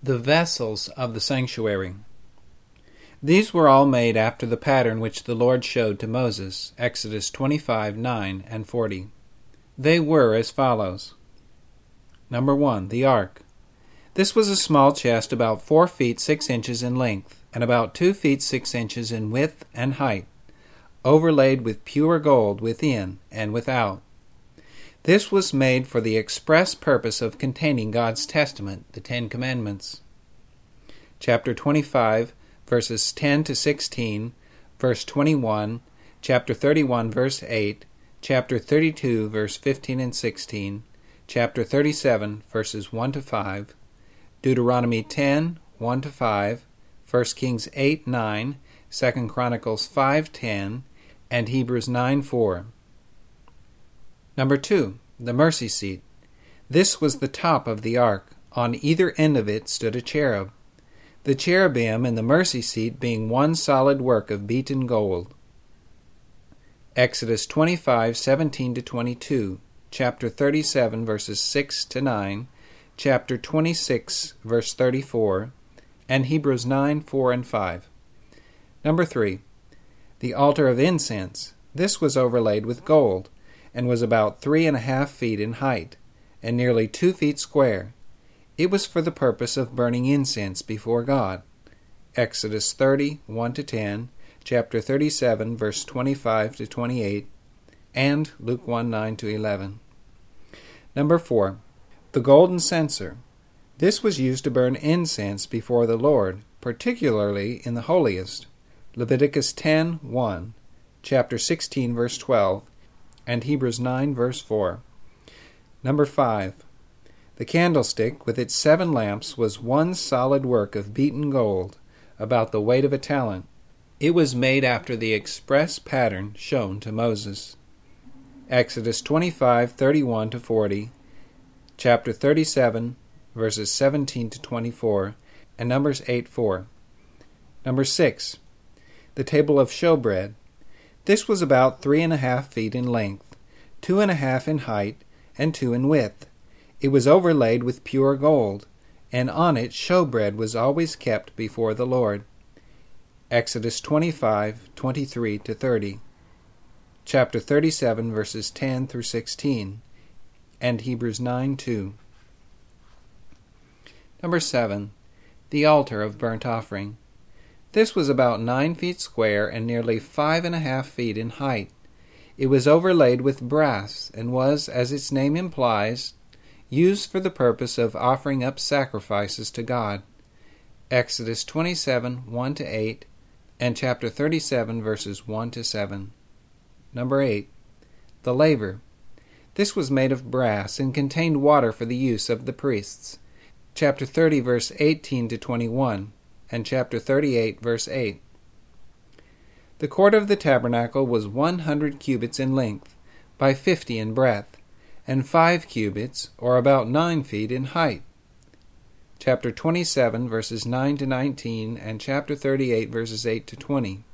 The vessels of the sanctuary. These were all made after the pattern which the Lord showed to Moses, Exodus 25:9 and 40. They were as follows. Number 1. The Ark. This was a small chest about 4 feet 6 inches in length, and about 2 feet 6 inches in width and height, overlaid with pure gold within and without. This was made for the express purpose of containing God's testament, the Ten Commandments. Chapter 25, verses 10 to 16, verse 21, chapter 31, verse 8, chapter 32, verse 15 and 16, chapter 37, verses 1 to 5, Deuteronomy 10, 1 to 5, 1 Kings 8, 9, 2 Chronicles 5, 10, and Hebrews 9, 4. Number 2. The mercy seat. This was the top of the ark. On either end of it stood a cherub. The cherubim and the mercy seat being one solid work of beaten gold. Exodus 25:17 to 22, chapter 37 verses 6 to 9, chapter 26 verse 34, and Hebrews 9, 4 and 5. Number 3. The altar of incense. This was overlaid with gold, and was about 3.5 feet in height, and nearly 2 feet square. It was for the purpose of burning incense before God. Exodus 30, 1 to 10, chapter 37, verse 25 to 28, and Luke 1, 9 to 11. Number 4. The golden censer. This was used to burn incense before the Lord, particularly in the holiest. Leviticus 10, 1, chapter 16, verse 12, and Hebrews 9, verse 4. Number 5. The candlestick, with its 7 lamps, was one solid work of beaten gold, about the weight of a talent. It was made after the express pattern shown to Moses. Exodus 25:31 to 40, chapter 37, verses 17 to 24, and Numbers 8:4. Number 6. The table of showbread. This was about 3.5 feet in length, 2.5 in height, and 2 in width. It was overlaid with pure gold, and on it showbread was always kept before the Lord. Exodus 25:23 to 30, chapter 37, verses 10 through 16, and Hebrews 9:2. Number 7. The altar of burnt offering. This was about 9 feet square and nearly 5.5 feet in height. It was overlaid with brass and was, as its name implies, used for the purpose of offering up sacrifices to God. Exodus 27, 1 to 8, and chapter 37, verses 1 to 7. Number 8. The laver. This was made of brass and contained water for the use of the priests. Chapter 30, verse 18 to 21. And chapter 38, verse 8. The court of the tabernacle was 100 cubits in length, by 50 in breadth, and 5 cubits, or about 9 feet, in height. Chapter 27, verses 9 to 19, and chapter 38, verses 8 to 20.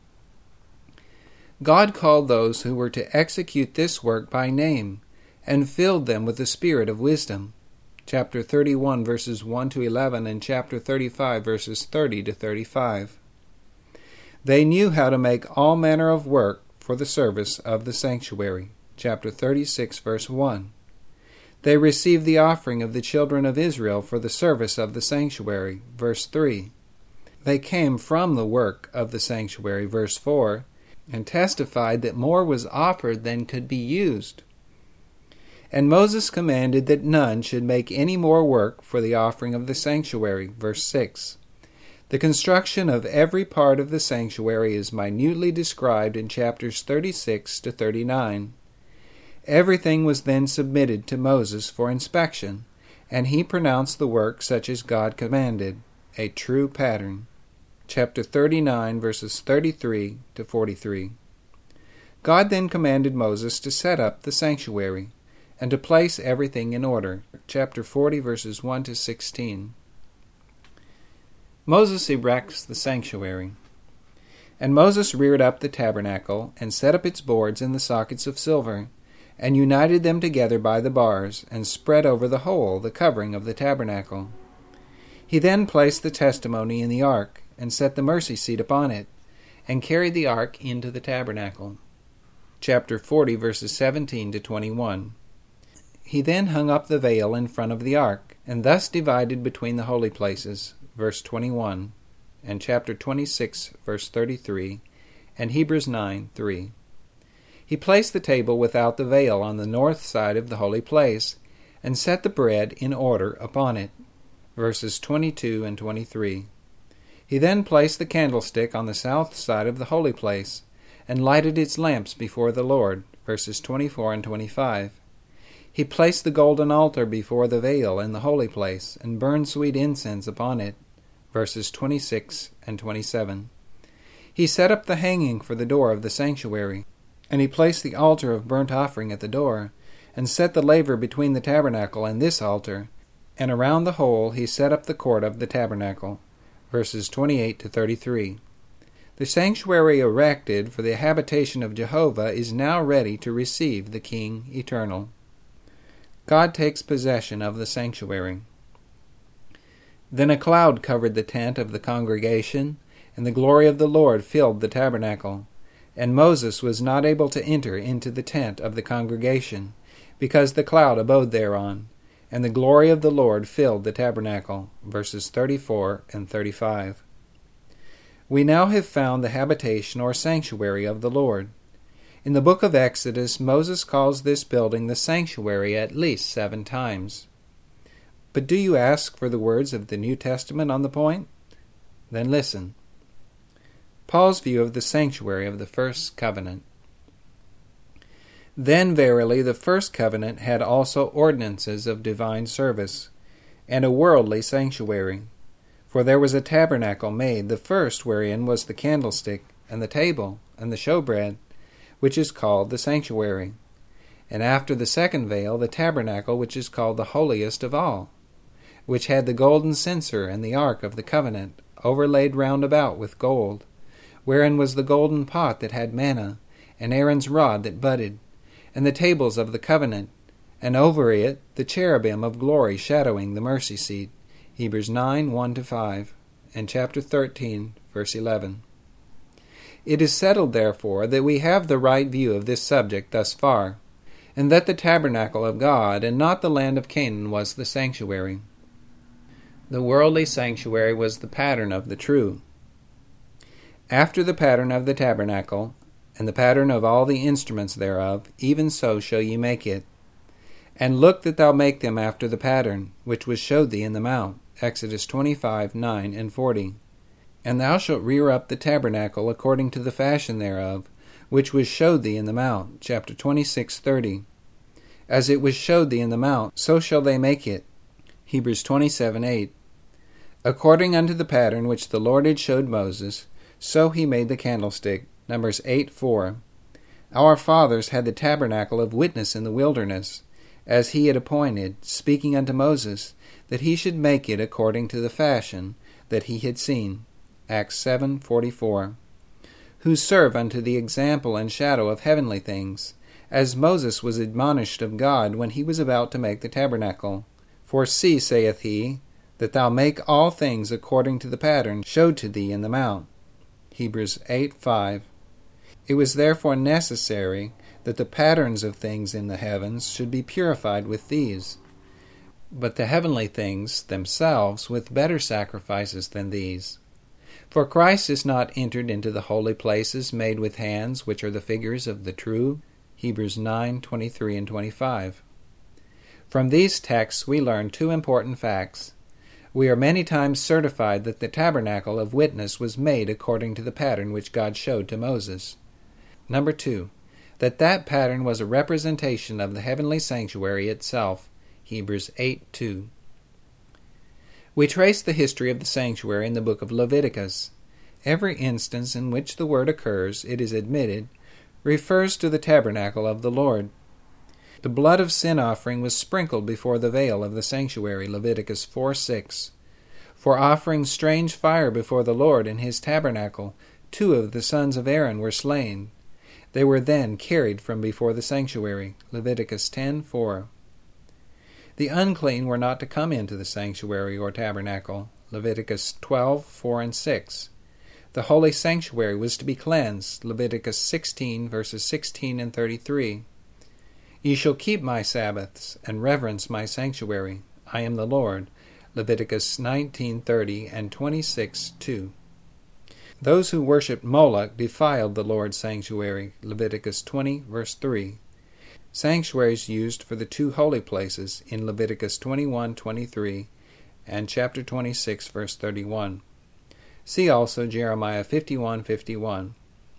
God called those who were to execute this work by name, and filled them with the spirit of wisdom. Chapter 31, verses 1 to 11, and chapter 35, verses 30 to 35. They knew how to make all manner of work for the service of the sanctuary. Chapter 36, verse 1. They received the offering of the children of Israel for the service of the sanctuary. Verse 3. They came from the work of the sanctuary. Verse 4. And testified that more was offered than could be used. And Moses commanded that none should make any more work for the offering of the sanctuary. Verse 6. The construction of every part of the sanctuary is minutely described in chapters 36 to 39. Everything was then submitted to Moses for inspection, and he pronounced the work such as God commanded, a true pattern. Chapter 39, verses 33 to 43. God then commanded Moses to set up the sanctuary, and to place everything in order. Chapter 40, verses 1 to 16. Moses erects the sanctuary. And Moses reared up the tabernacle, and set up its boards in the sockets of silver, and united them together by the bars, and spread over the whole the covering of the tabernacle. He then placed the testimony in the ark, and set the mercy seat upon it, and carried the ark into the tabernacle. Chapter 40, verses 17 to 21. He then hung up the veil in front of the ark, and thus divided between the holy places, verse 21, and chapter 26, verse 33, and Hebrews 9, 3. He placed the table without the veil on the north side of the holy place, and set the bread in order upon it, verses 22 and 23. He then placed the candlestick on the south side of the holy place, and lighted its lamps before the Lord, verses 24 and 25. He placed the golden altar before the veil in the holy place, and burned sweet incense upon it, verses 26 and 27. He set up the hanging for the door of the sanctuary, and he placed the altar of burnt offering at the door, and set the laver between the tabernacle and this altar, and around the whole he set up the court of the tabernacle, verses 28 to 33. The sanctuary erected for the habitation of Jehovah is now ready to receive the King Eternal. God takes possession of the sanctuary. Then a cloud covered the tent of the congregation, and the glory of the Lord filled the tabernacle. And Moses was not able to enter into the tent of the congregation, because the cloud abode thereon, and the glory of the Lord filled the tabernacle. Verses 34 and 35. We now have found the habitation or sanctuary of the Lord. In the book of Exodus, Moses calls this building the sanctuary at least 7 times. But do you ask for the words of the New Testament on the point? Then listen. Paul's view of the sanctuary of the first covenant. Then verily the first covenant had also ordinances of divine service, and a worldly sanctuary. For there was a tabernacle made, the first wherein was the candlestick, and the table, and the showbread, which is called the sanctuary. And after the second veil, the tabernacle which is called the holiest of all, which had the golden censer and the ark of the covenant, overlaid round about with gold, wherein was the golden pot that had manna, and Aaron's rod that budded, and the tables of the covenant, and over it the cherubim of glory shadowing the mercy seat. Hebrews 9, 1-5, and chapter 13, verse 11. It is settled, therefore, that we have the right view of this subject thus far, and that the tabernacle of God and not the land of Canaan was the sanctuary. The worldly sanctuary was the pattern of the true. After the pattern of the tabernacle, and the pattern of all the instruments thereof, even so shall ye make it. And look that thou make them after the pattern, which was showed thee in the mount. Exodus 25, 9 and 40. And thou shalt rear up the tabernacle according to the fashion thereof, which was showed thee in the mount. Chapter 26, 30. As it was showed thee in the mount, so shall they make it. Hebrews 27, 8. According unto the pattern which the Lord had showed Moses, so he made the candlestick. Numbers 8, 4. Our fathers had the tabernacle of witness in the wilderness, as he had appointed, speaking unto Moses, that he should make it according to the fashion that he had seen. Acts 7:44. Who serve unto the example and shadow of heavenly things, as Moses was admonished of God when he was about to make the tabernacle. For see, saith he, that thou make all things according to the pattern showed to thee in the mount. Hebrews 8:5. It was therefore necessary that the patterns of things in the heavens should be purified with these, but the heavenly things themselves with better sacrifices than these. For Christ is not entered into the holy places made with hands, which are the figures of the true. Hebrews 9:23 and 25. From these texts we learn 2 important facts. We are many times certified that the tabernacle of witness was made according to the pattern which God showed to Moses. Number 2, that pattern was a representation of the heavenly sanctuary itself. Hebrews 8:2. We trace the history of the sanctuary in the book of Leviticus. Every instance in which the word occurs, it is admitted, refers to the tabernacle of the Lord. The blood of sin offering was sprinkled before the veil of the sanctuary, Leviticus 4:6. For offering strange fire before the Lord in his tabernacle, 2 of the sons of Aaron were slain. They were then carried from before the sanctuary, Leviticus 10:4. The unclean were not to come into the sanctuary or tabernacle, Leviticus 12:4 and 6. The holy sanctuary was to be cleansed, Leviticus 16, verses 16 and 33. Ye shall keep my Sabbaths, and reverence my sanctuary. I am the Lord, Leviticus 19:30 and 26:2. Those who worshipped Moloch defiled the Lord's sanctuary, Leviticus 20, verse 3. Sanctuaries used for the two holy places in Leviticus 21:23 and chapter 26, verse 31. See also Jeremiah 51:51.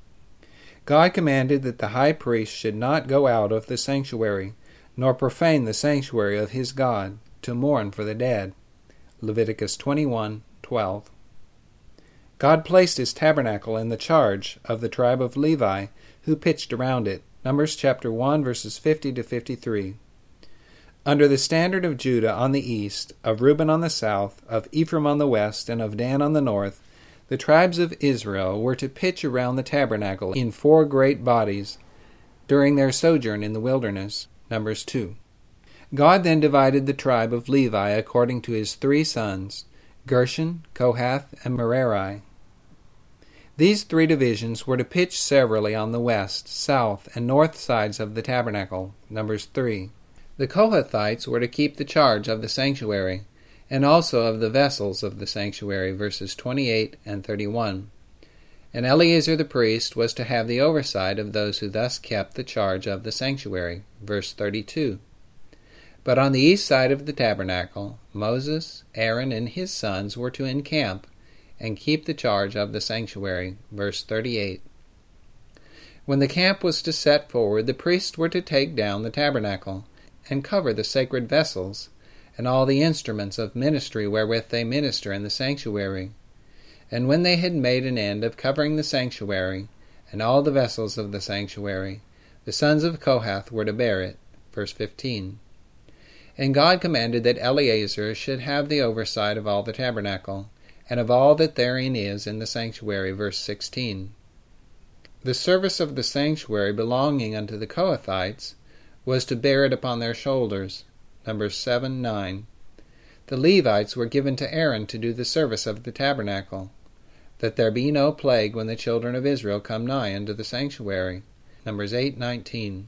God commanded that the high priest should not go out of the sanctuary, nor profane the sanctuary of his God, to mourn for the dead. Leviticus 21:12. God placed his tabernacle in the charge of the tribe of Levi, who pitched around it. Numbers chapter 1, verses 50 to 53. Under the standard of Judah on the east, of Reuben on the south, of Ephraim on the west, and of Dan on the north, the tribes of Israel were to pitch around the tabernacle in 4 great bodies during their sojourn in the wilderness. Numbers 2. God then divided the tribe of Levi according to his 3 sons, Gershon, Kohath, and Merari. These 3 divisions were to pitch severally on the west, south, and north sides of the tabernacle. Numbers 3. The Kohathites were to keep the charge of the sanctuary, and also of the vessels of the sanctuary, verses 28 and 31. And Eleazar the priest was to have the oversight of those who thus kept the charge of the sanctuary, verse 32. But on the east side of the tabernacle, Moses, Aaron, and his sons were to encamp and keep the charge of the sanctuary, verse 38. When the camp was to set forward, the priests were to take down the tabernacle, and cover the sacred vessels, and all the instruments of ministry wherewith they minister in the sanctuary. And when they had made an end of covering the sanctuary, and all the vessels of the sanctuary, the sons of Kohath were to bear it. Verse 15. And God commanded that Eleazar should have the oversight of all the tabernacle, and of all that therein is in the sanctuary. Verse 16. The service of the sanctuary belonging unto the Kohathites was to bear it upon their shoulders. Numbers 7, 9. The Levites were given to Aaron to do the service of the tabernacle, that there be no plague when the children of Israel come nigh unto the sanctuary. Numbers 8, 19.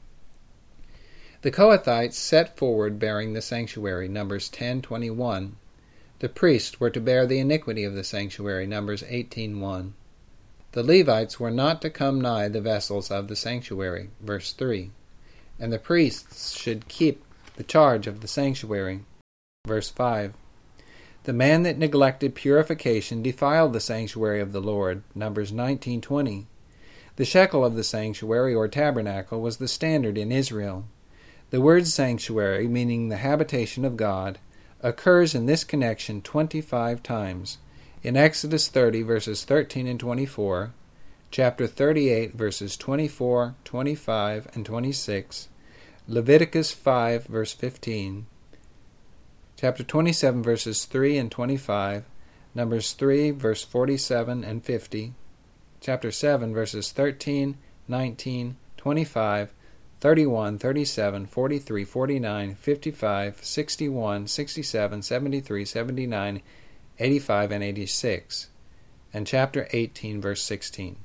The Kohathites set forward bearing the sanctuary. Numbers 10, 21. The priests were to bear the iniquity of the sanctuary. Numbers 18, 1. The Levites were not to come nigh the vessels of the sanctuary. Verse 3. And the priests should keep the charge of the sanctuary. Verse 5. The man that neglected purification defiled the sanctuary of the Lord. Numbers 19:20. The shekel of the sanctuary or tabernacle was the standard in Israel. The word sanctuary, meaning the habitation of God, occurs in this connection 25 times. In Exodus 30, verses 13 and 24, chapter 38, verses 24, 25, and 26, Leviticus 5, verse 15, chapter 27, verses 3 and 25, Numbers 3, verse 47 and 50, chapter 7, verses 13, 19, 25, 31, 37, 43, 49, 55, 61, 67, 73, 79, 85, and 86, and chapter 18, verse 16.